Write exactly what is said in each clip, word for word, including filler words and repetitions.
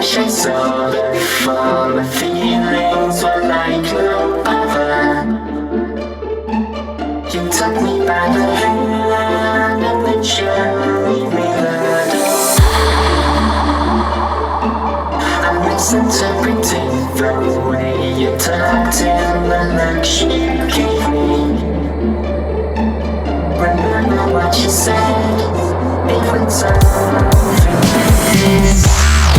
wish I saw before my feelings were like no other. You took me by the hand and then showed me the door. I'm misinterpreting the way you talked and the looks you gave me. Remember what you said, it was something like this.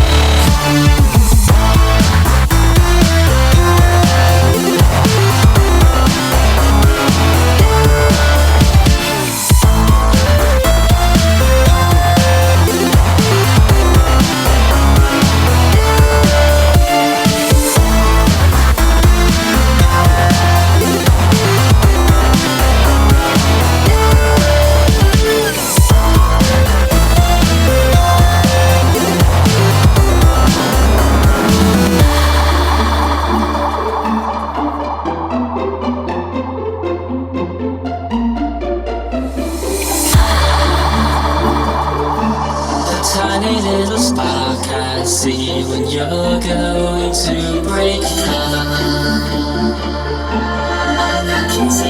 Tiny little spark I see when you're going to break down.